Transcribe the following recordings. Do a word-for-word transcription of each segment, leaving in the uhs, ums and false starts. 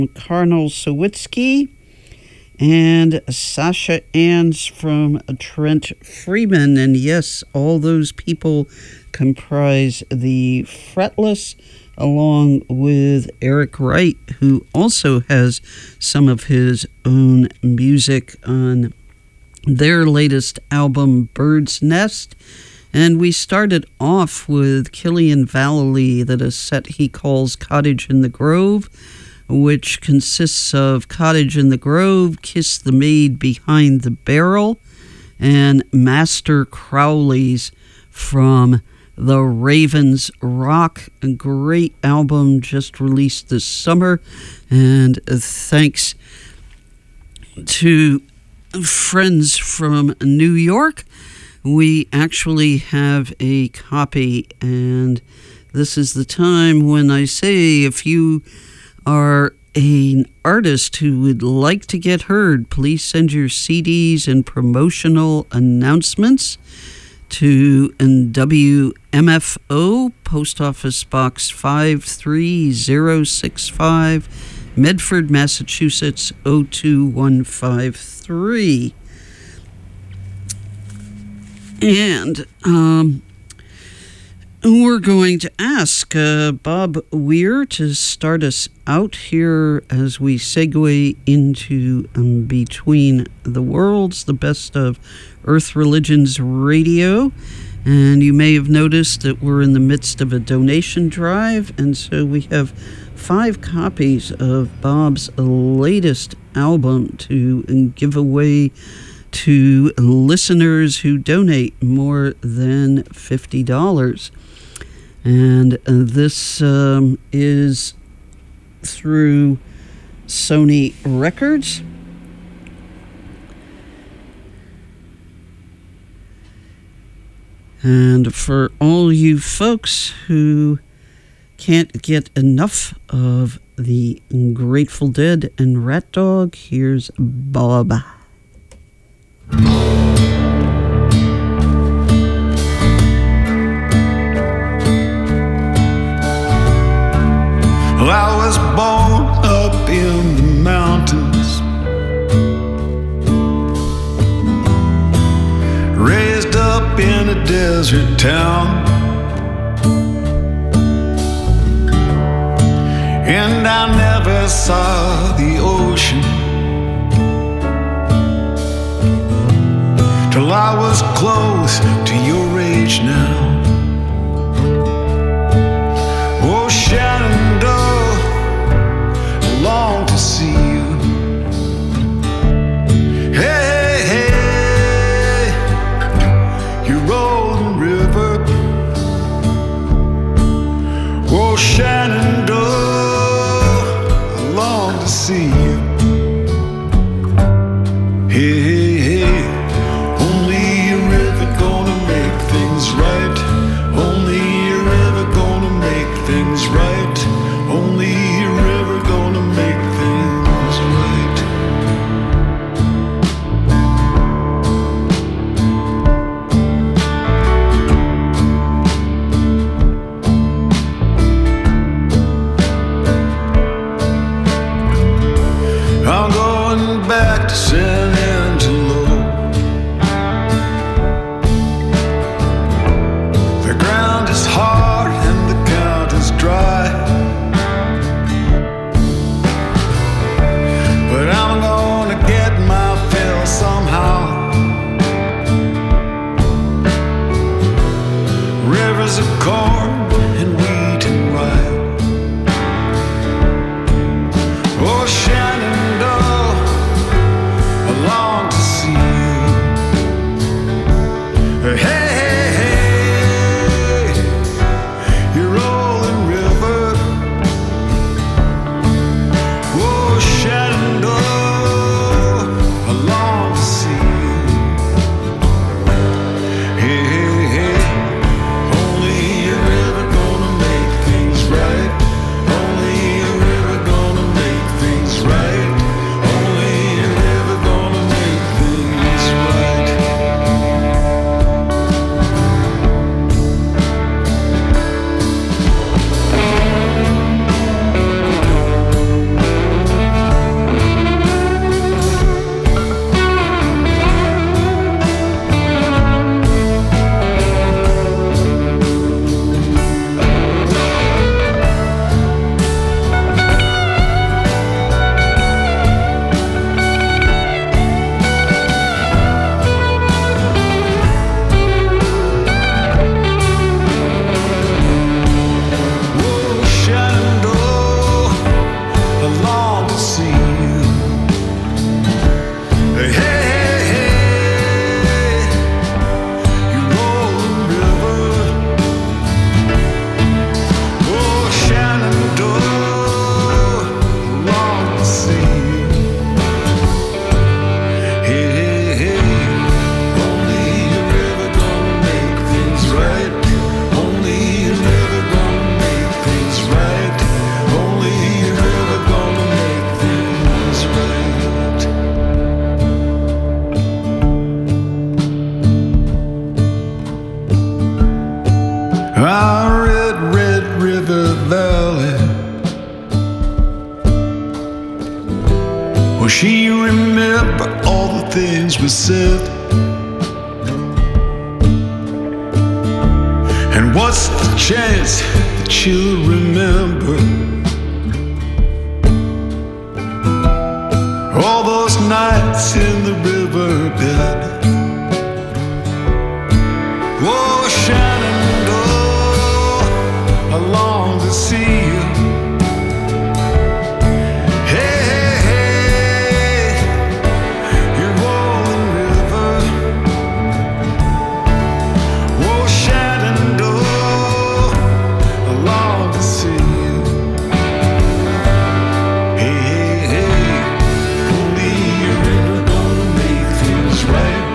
Carnal Sawitsky, and Sasha Ans from Trent Freeman. And yes, all those people comprise the Fretless, along with Eric Wright, who also has some of his own music on their latest album, Bird's Nest. And we started off with Killian Vallely, that a set he calls Cottage in the Grove, which consists of Cottage in the Grove, Kiss the Maid Behind the Barrel, and Master Crowley's From the Ravens Rock, a great album just released this summer. And thanks to friends from New York, we actually have a copy. And this is the time when I say, if you are an artist who would like to get heard, please send your C Ds and promotional announcements to W M F O, Post Office Box five three zero six five, Medford, Massachusetts oh two one five three. And um, we're going to ask uh, Bob Weir to start us out here as we segue into um, Between the Worlds, the best of Earth Religions Radio. And you may have noticed that we're in the midst of a donation drive, and so we have five copies of Bob's latest album to give away to listeners who donate more than fifty dollars. And uh, this um, is through Sony Records. And for all you folks who can't get enough of the Grateful Dead and Rat Dog, here's Bob. Well, I was born up in the mountains, raised up in a desert town, and I never saw the ocean till I was close to your age now. Oh, Shenandoah, I long to see you. Hey, hey, you rolling river. Oh, Shenandoah, I long to see you. Hey, hey, hey, only a river gonna make things right. Only a river gonna make things right. Only a river gonna make things right. long to see you. Hey, hey, hey, you rolling river, oh, Shenandoah, long to see you. Hey, hey, hey, only a river gonna make things right. Only a river gonna make things right. Only a river gonna make things right. Our red, red river valley, will she remember all the things we said? And what's the chance that she'll remember all those nights in the riverbed? Oh, Shenandoah, I long to see you. Hey, hey, hey, you rolling river, oh, Shenandoah, I long to see you. Hey, hey, hey, only a river gonna make things right.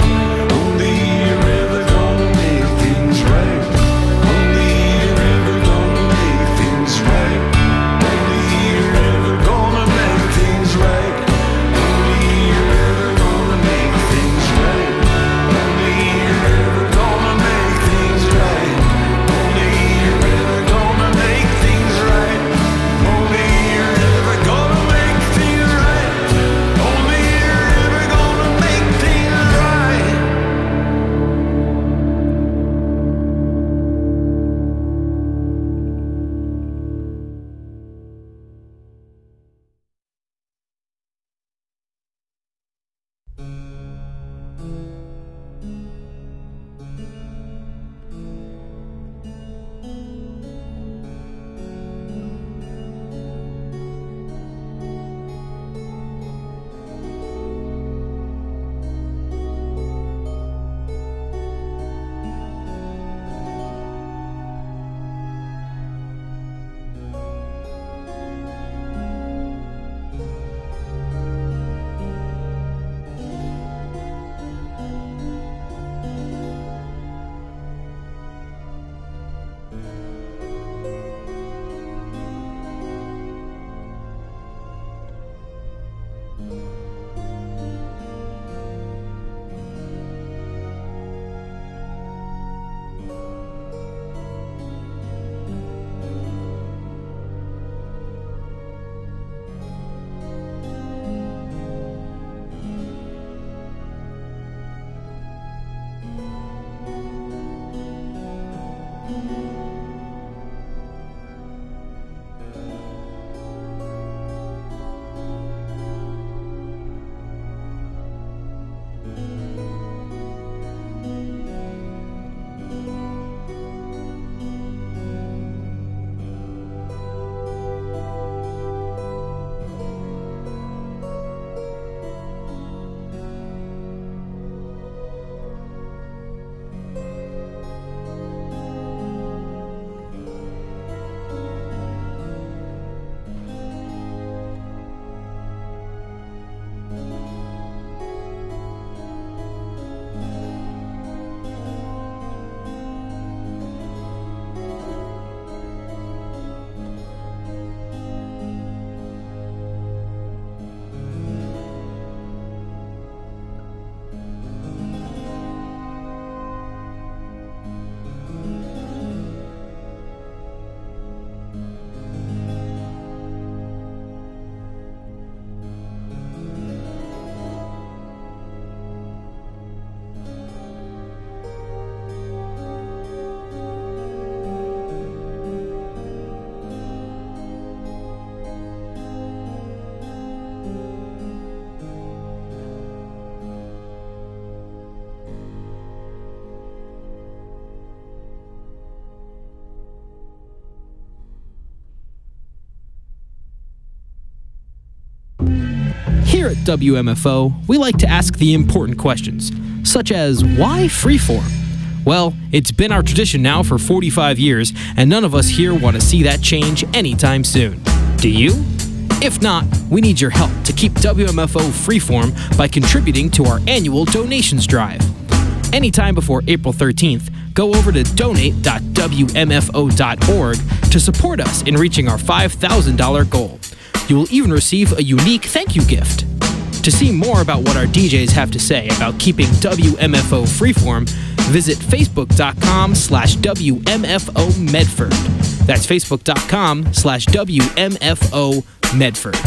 Here at W M F O, we like to ask the important questions, such as, why freeform? Well, it's been our tradition now for forty-five years, and none of us here want to see that change anytime soon. Do you? If not, we need your help to keep W M F O freeform by contributing to our annual donations drive. Anytime before April thirteenth, go over to donate dot w m f o dot org to support us in reaching our five thousand dollars goal. You will even receive a unique thank you gift. To see more about what our D Js have to say about keeping W M F O freeform, visit facebook.com slash WMFO Medford. That's facebook.com slash WMFO Medford.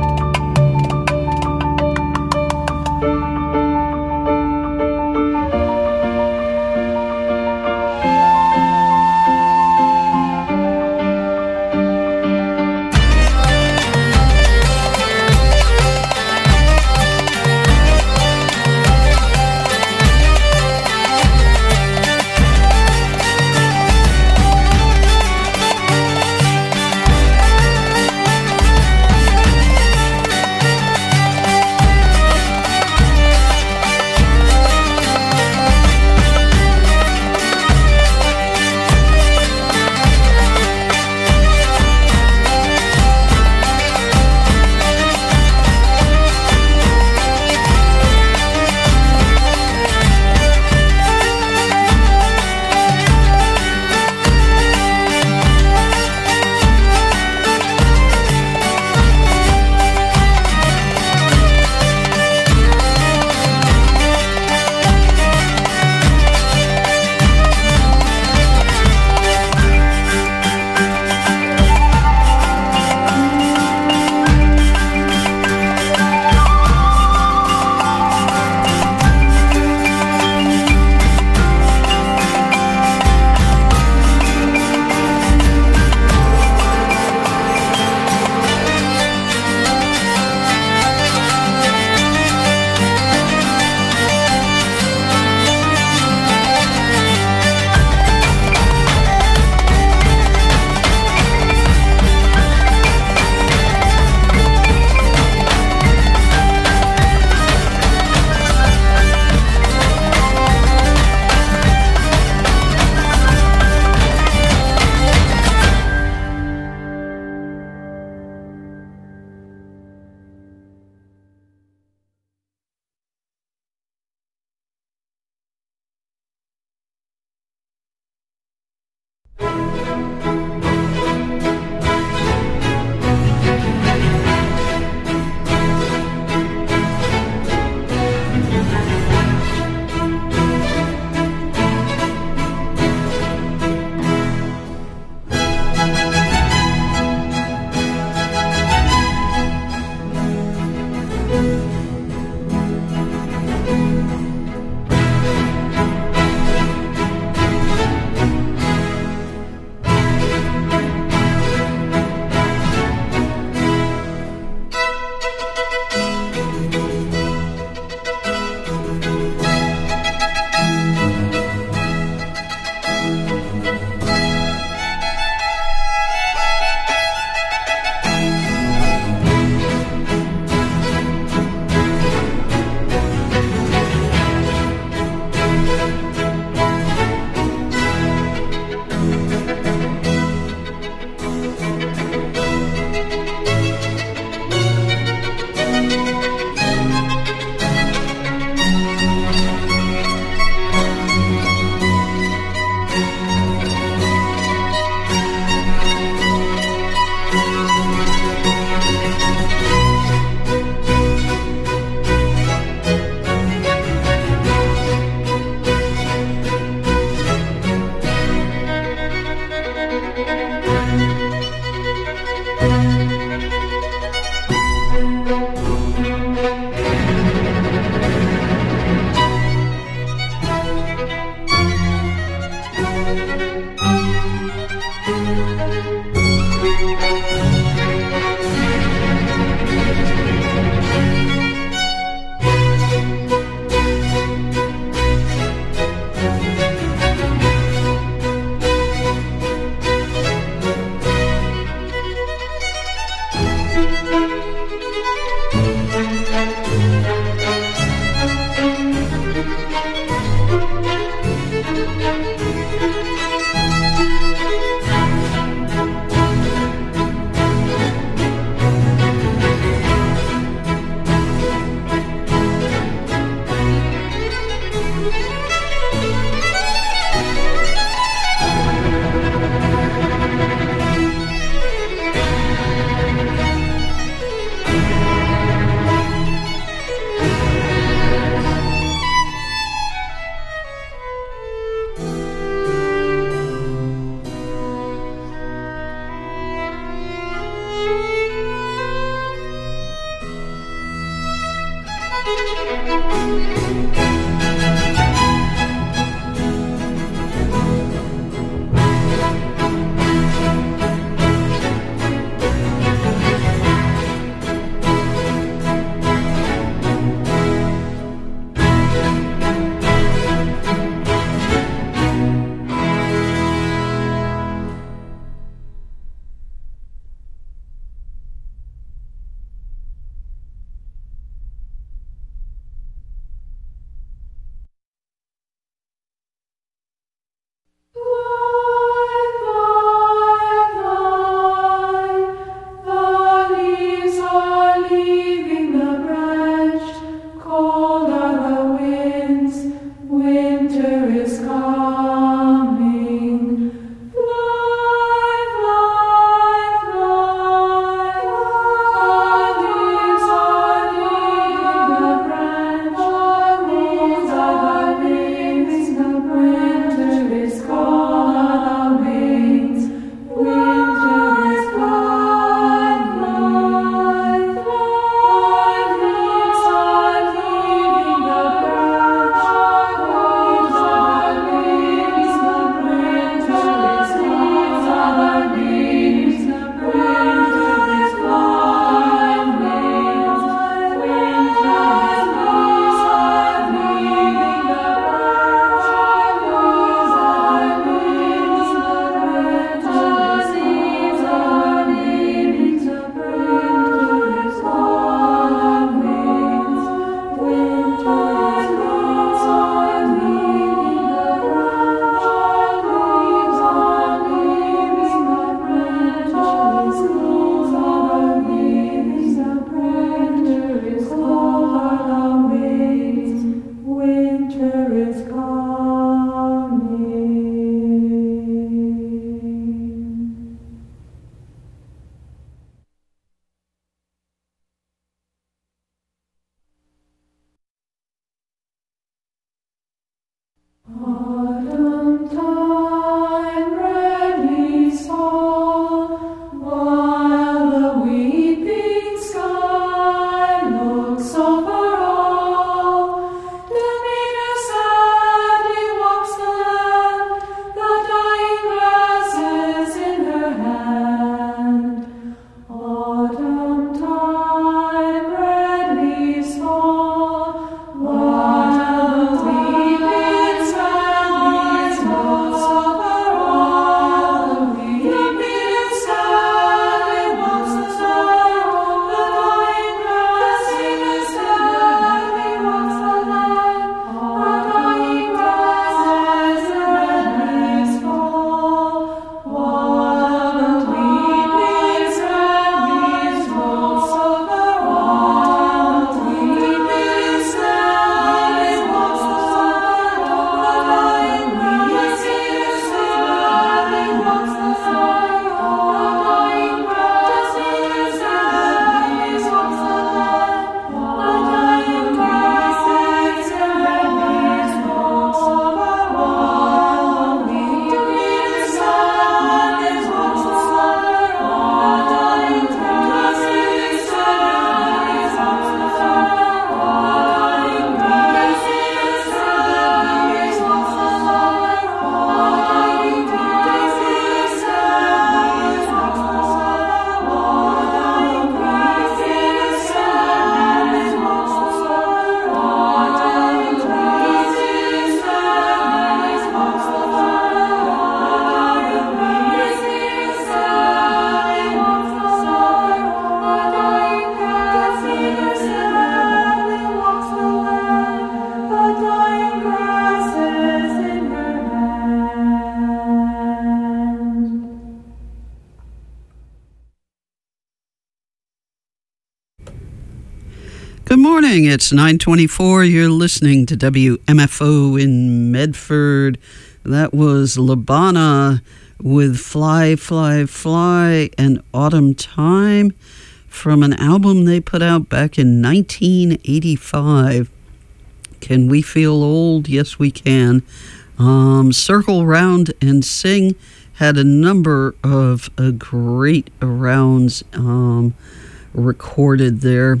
Good morning. It's nine twenty-four. You're listening to W M F O in Medford. That was Labana with Fly, Fly, Fly and Autumn Time from an album they put out back in nineteen eighty-five. Can we feel old? Yes, we can. Um, Circle Round and Sing had a number of uh, great rounds um, recorded there.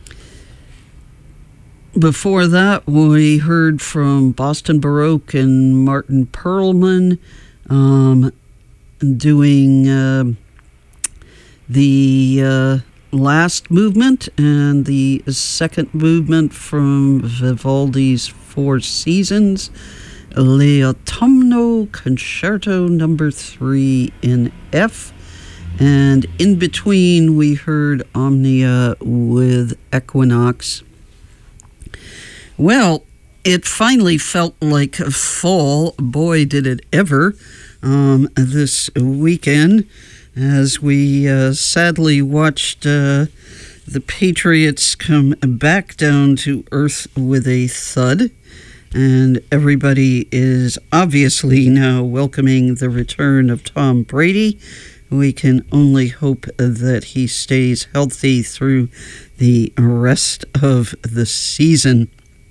Before that, we heard from Boston Baroque and Martin Perlman um, doing uh, the uh, last movement and the second movement from Vivaldi's Four Seasons, L'Autunno Concerto number three in F. And in between, we heard Omnia with Equinox. Well, it finally felt like fall. Boy, did it ever um, this weekend as we uh, sadly watched uh, the Patriots come back down to earth with a thud. And everybody is obviously now welcoming the return of Tom Brady. We can only hope that he stays healthy through the rest of the season.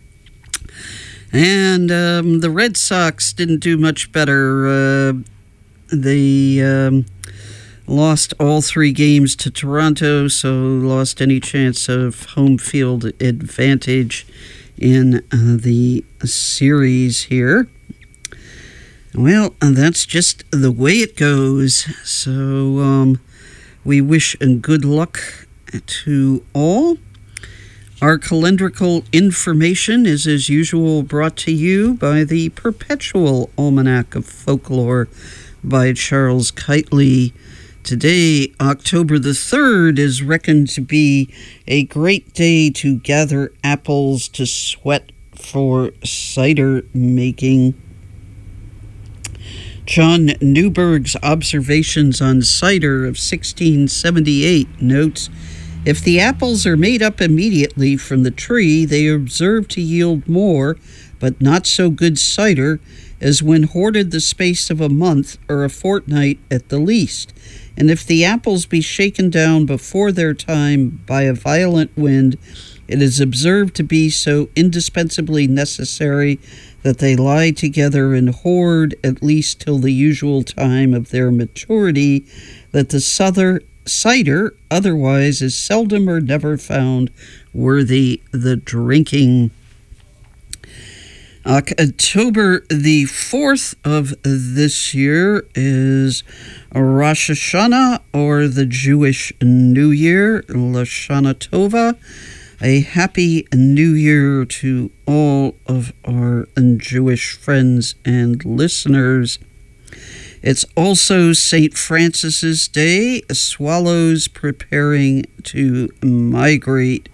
And um, the Red Sox didn't do much better. Uh, they um, lost all three games to Toronto, so lost any chance of home field advantage in uh, the series here. Well, that's just the way it goes. So um, we wish good luck to all. Our calendrical information is, as usual, brought to you by the Perpetual Almanac of Folklore by Charles Keightley. Today, October the third, is reckoned to be a great day to gather apples to sweat for cider making. John Newberg's Observations on Cider of sixteen seventy-eight notes, if the apples are made up immediately from the tree, they are observed to yield more, but not so good cider, as when hoarded the space of a month or a fortnight at the least. And if the apples be shaken down before their time by a violent wind, it is observed to be so indispensably necessary that they lie together and hoard at least till the usual time of their maturity, that the souther cider otherwise is seldom or never found worthy the drinking. October the fourth of this year is Rosh Hashanah, or the Jewish New Year, Lashana Tova. A happy New Year to all of our Jewish friends and listeners. It's also Saint Francis's Day, swallows preparing to migrate.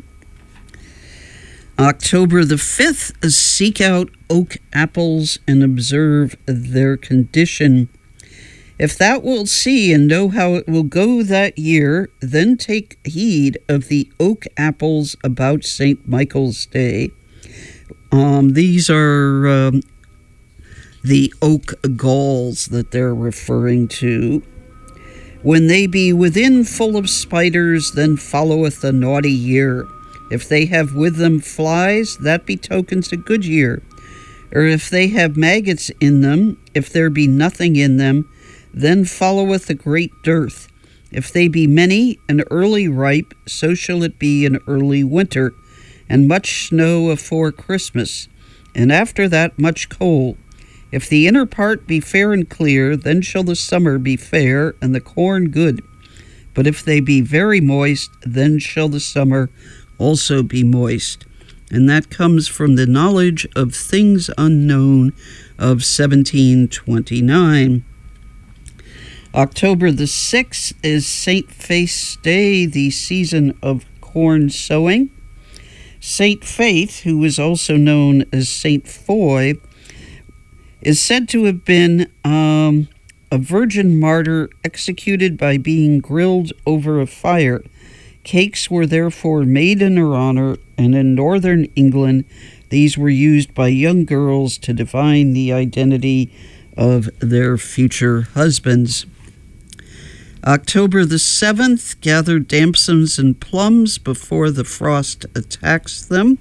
October the fifth, seek out oak apples and observe their condition. If thou wilt see and know how it will go that year, then take heed of the oak apples about Saint Michael's Day. Um, these are um, the oak galls that they're referring to. When they be within full of spiders, then followeth a naughty year. If they have with them flies, that betokens a good year. Or if they have maggots in them, if there be nothing in them, then followeth a great dearth. If they be many and early ripe, so shall it be in early winter, and much snow afore Christmas, and after that much cold. If the inner part be fair and clear, then shall the summer be fair, and the corn good. But if they be very moist, then shall the summer also be moist. And that comes from the Knowledge of Things Unknown of seventeen twenty-nine. October the sixth is Saint Faith's Day, the season of corn sowing. Saint Faith, who is also known as Saint Foy, is said to have been um, a virgin martyr executed by being grilled over a fire. Cakes were therefore made in her honor, and in northern England, these were used by young girls to divine the identity of their future husbands. October the seventh, gather damsons and plums before the frost attacks them.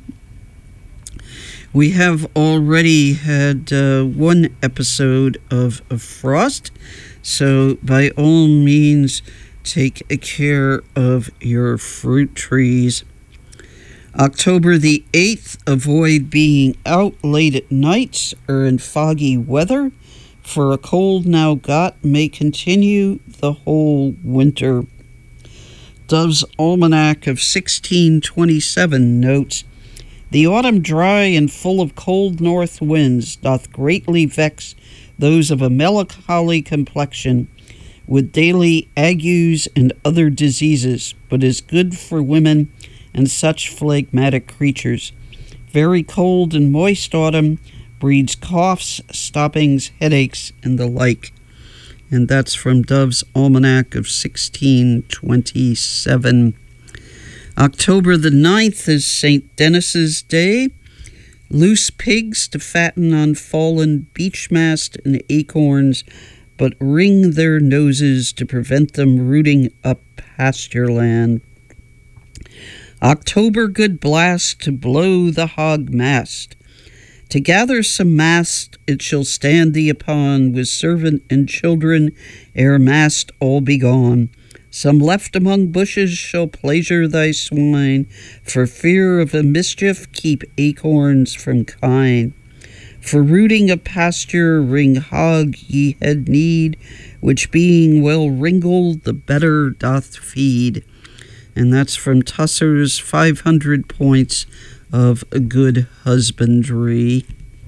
We have already had uh, one episode of, of frost, so by all means, take care of your fruit trees. October the eighth, avoid being out late at nights or in foggy weather, for a cold now got may continue the whole winter. Dove's Almanac of sixteen twenty-seven notes, the autumn dry and full of cold north winds doth greatly vex those of a melancholy complexion, with daily agues and other diseases, but is good for women and such phlegmatic creatures. Very cold and moist autumn breeds coughs, stoppings, headaches, and the like. And that's from Dove's Almanac of sixteen twenty-seven. October the ninth is Saint Denis's Day. Loose pigs to fatten on fallen beech mast and acorns, but wring their noses to prevent them rooting up pasture land. October good blast to blow the hog mast. To gather some mast it shall stand thee upon, with servant and children, ere mast all be gone. Some left among bushes shall pleasure thy swine, for fear of a mischief keep acorns from kine. For rooting a pasture wring hog ye had need, which being well wringled the better doth feed. And that's from Tusser's five hundred Points of a Good Husbandry.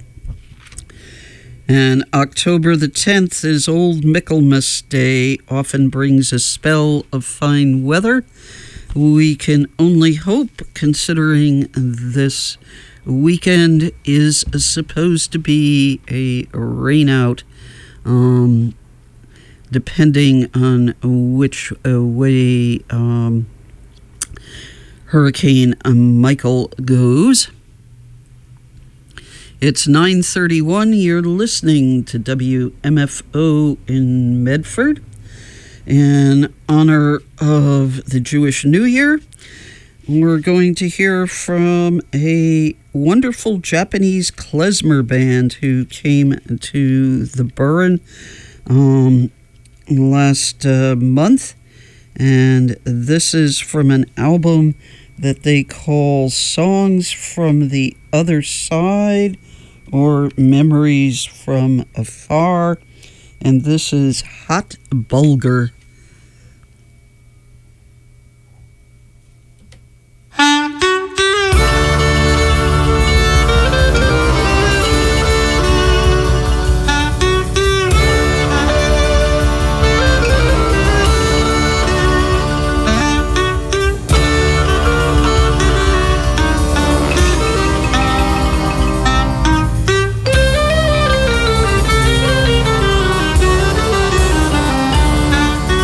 And October the tenth is Old Michaelmas Day, often brings a spell of fine weather. We can only hope, considering this weekend is supposed to be a rain out, um, depending on which uh, way um, Hurricane Michael goes. It's nine thirty-one. You're listening to W M F O in Medford. In honor of the Jewish New Year, we're going to hear from a wonderful Japanese klezmer band who came to the Burren um, last uh, month. And this is from an album that they call Songs from the Other Side, or Memories from Afar, and this is Hot Bulgur. Thank you.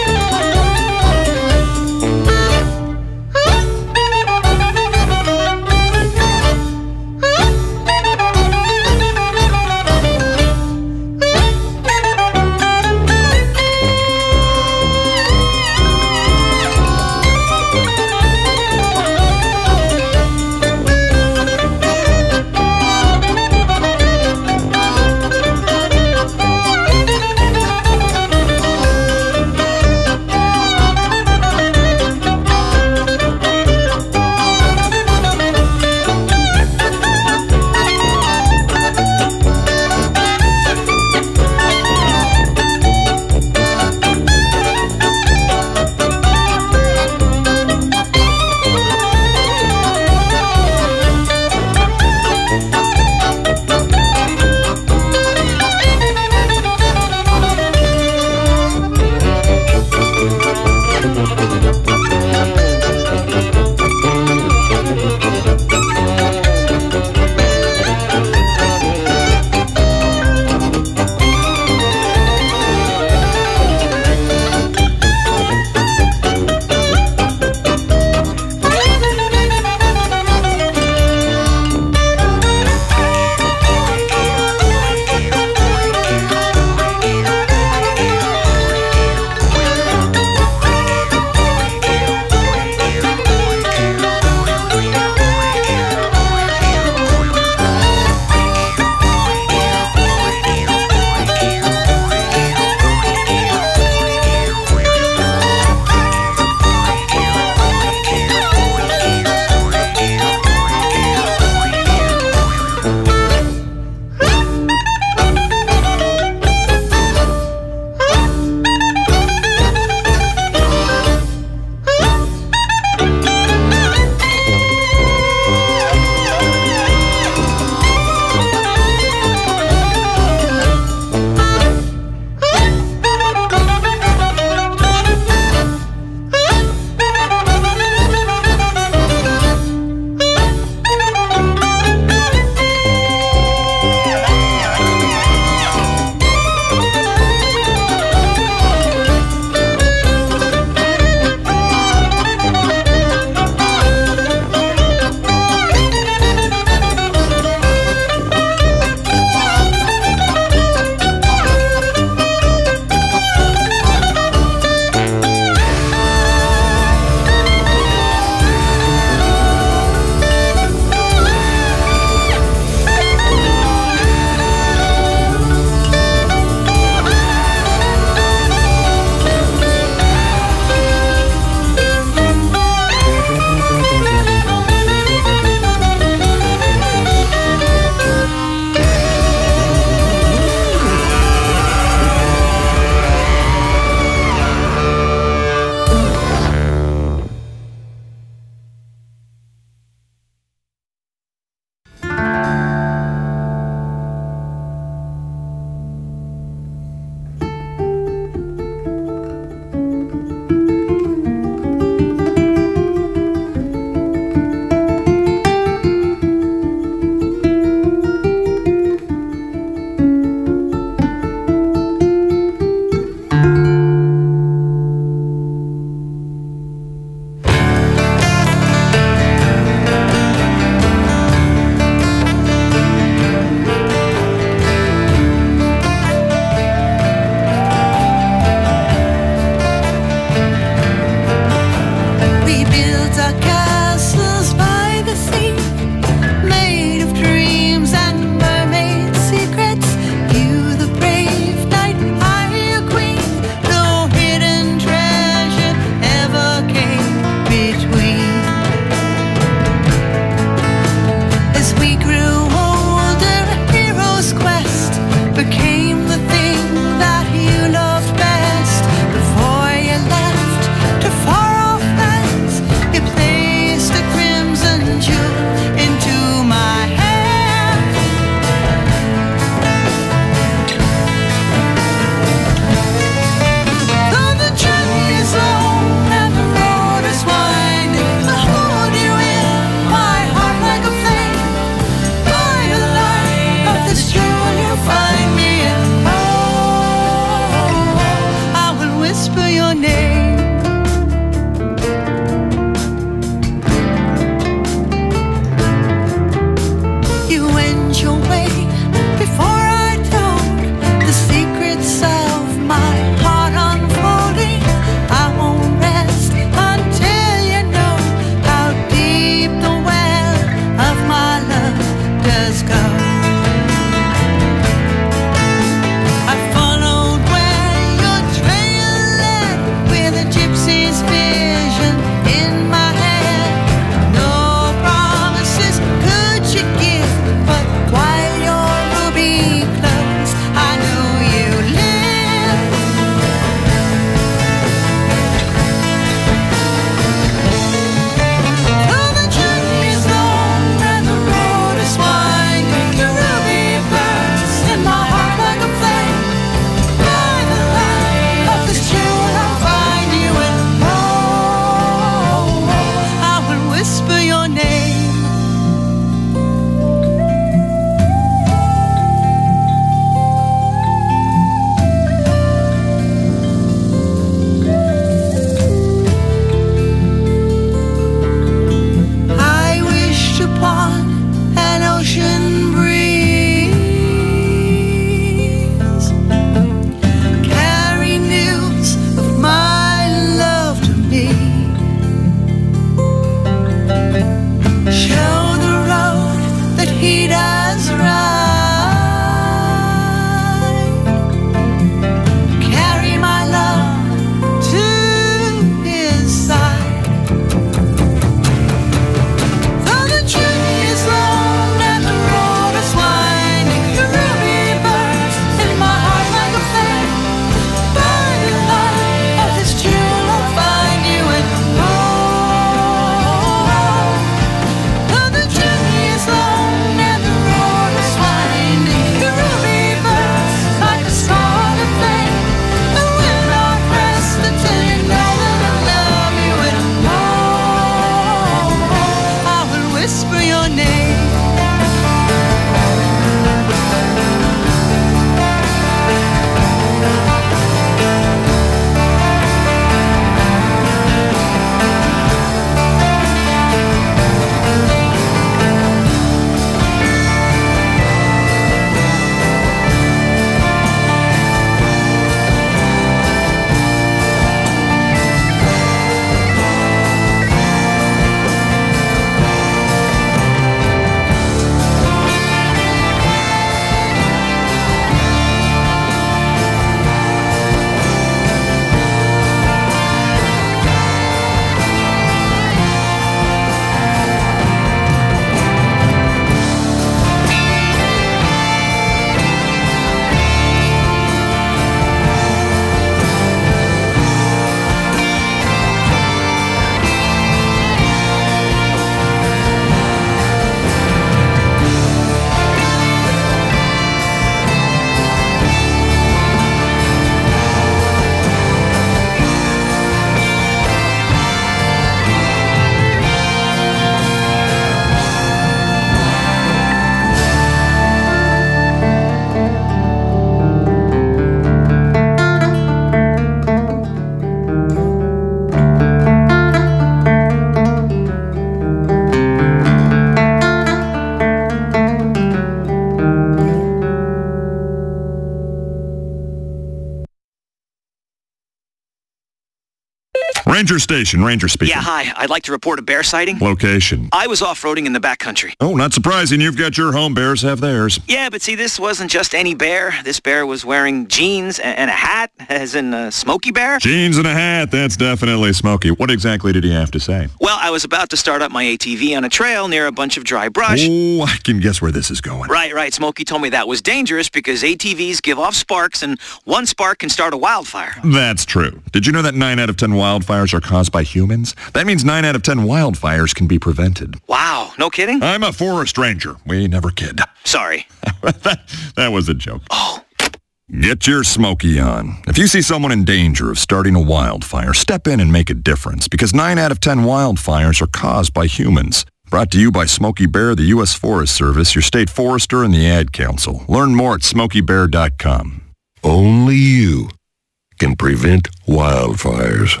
Ranger Station, Ranger speaking. Yeah, hi. I'd like to report a bear sighting. Location. I was off-roading in the backcountry. Oh, not surprising. You've got your home. Bears have theirs. Yeah, but see, this wasn't just any bear. This bear was wearing jeans and, and a hat, as in a Smokey Bear. Jeans and a hat. That's definitely Smokey. What exactly did he have to say? Well, I was about to start up my A T V on a trail near a bunch of dry brush. Oh, I can guess where this is going. Right, right. Smokey told me that was dangerous because A T Vs give off sparks, and one spark can start a wildfire. That's true. Did you know that nine out of ten wildfires are caused by humans? That means nine out of ten wildfires can be prevented. Wow, no kidding? I'm a forest ranger. We never kid. Sorry. that, that was a joke. Oh. Get your Smokey on. If you see someone in danger of starting a wildfire, step in and make a difference, because nine out of ten wildfires are caused by humans. Brought to you by Smokey Bear, the U S Forest Service, your state forester, and the Ad Council. Learn more at smokey bear dot com. Only you can prevent wildfires.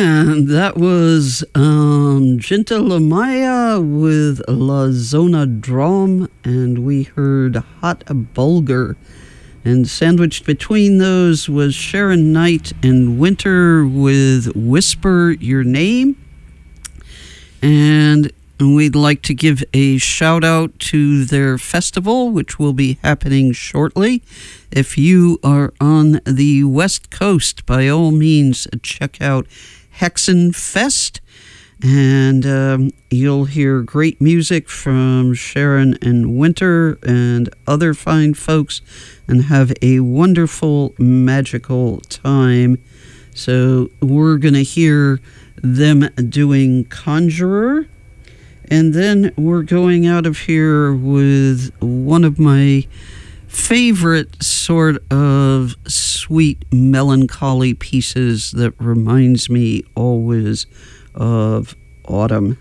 And that was um, Gentilomaya with La Zona Drum, and we heard Hot Bulgur. And sandwiched between those was Sharon Knight and Winter with Whisper Your Name. And we'd like to give a shout out to their festival, which will be happening shortly. If you are on the West Coast, by all means, check out Hexen Fest. And um, you'll hear great music from Sharon and Winter and other fine folks and have a wonderful, magical time. So we're going to hear them doing Conjurer. And then we're going out of here with one of my favorite sort of sweet melancholy pieces that reminds me always of autumn.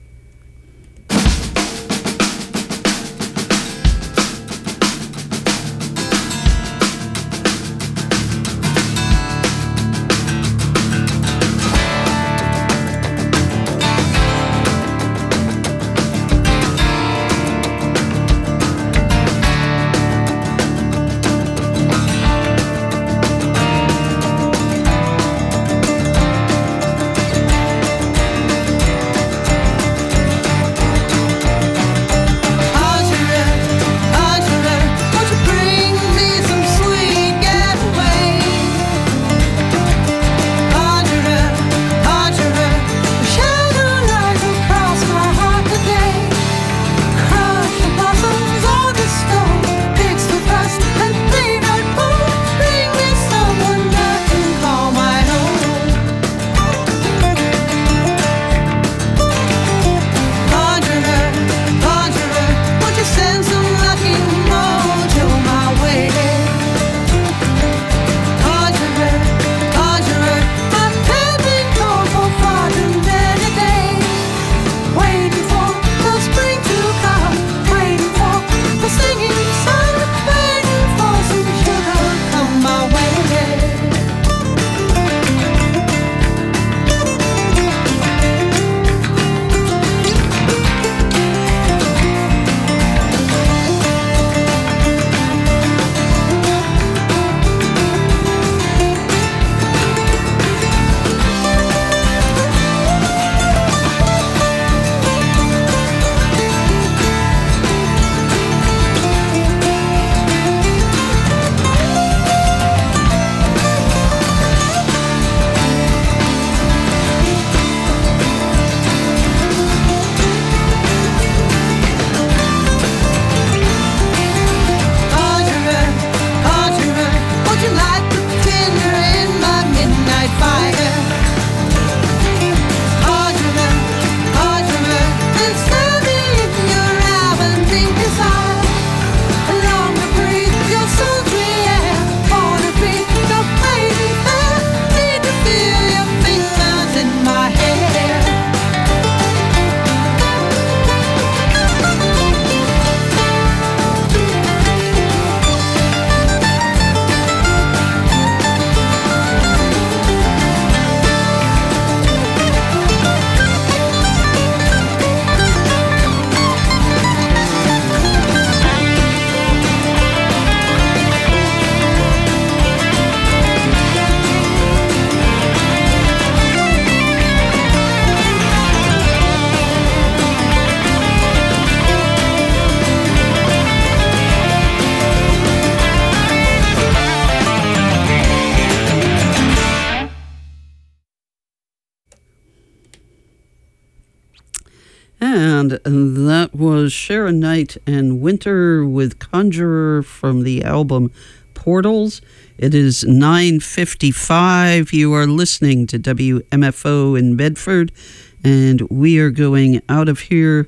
And that was Sharon Knight and Winter with Conjurer from the album Portals. It is nine fifty-five. You are listening to W M F O in Bedford, and we are going out of here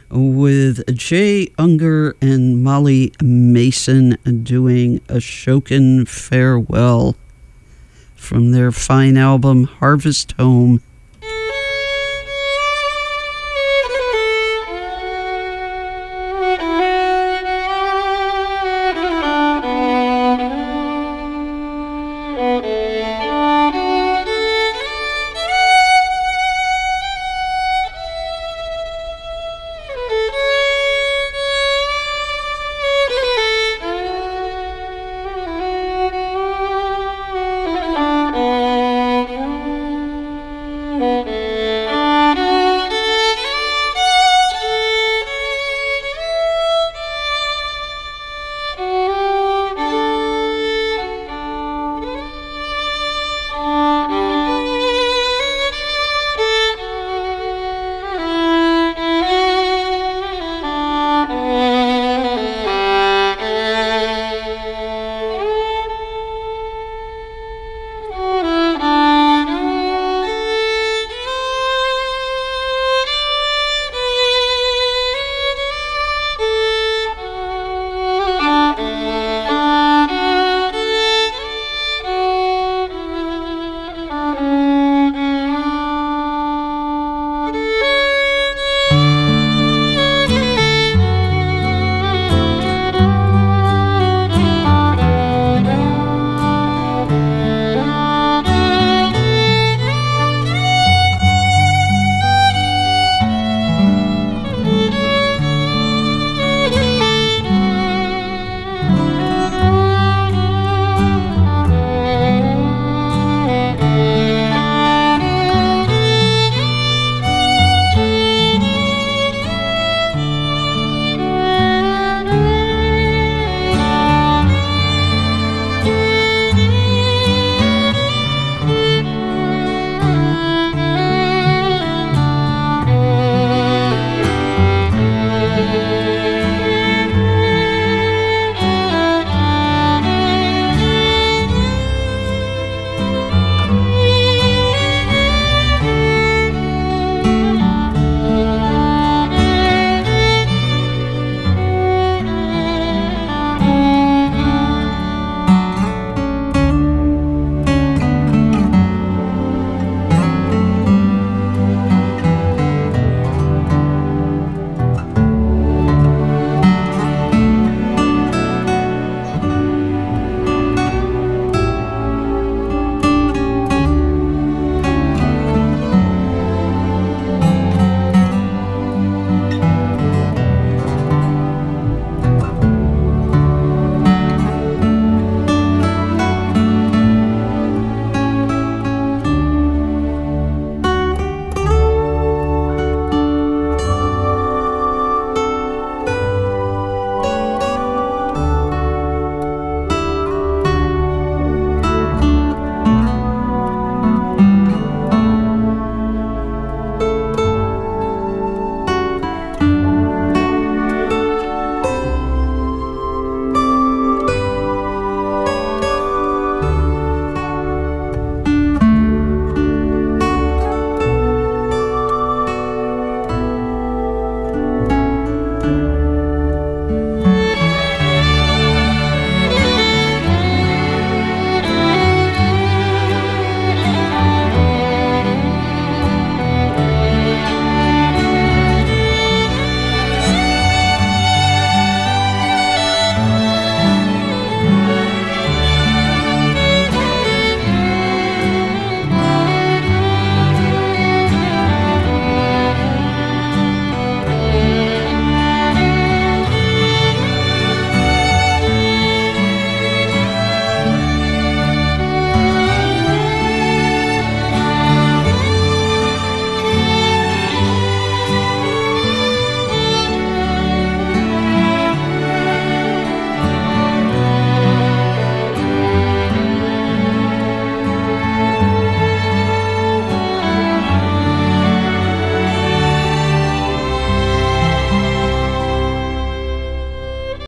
with Jay Unger and Molly Mason doing Ashokan Farewell from their fine album Harvest Home.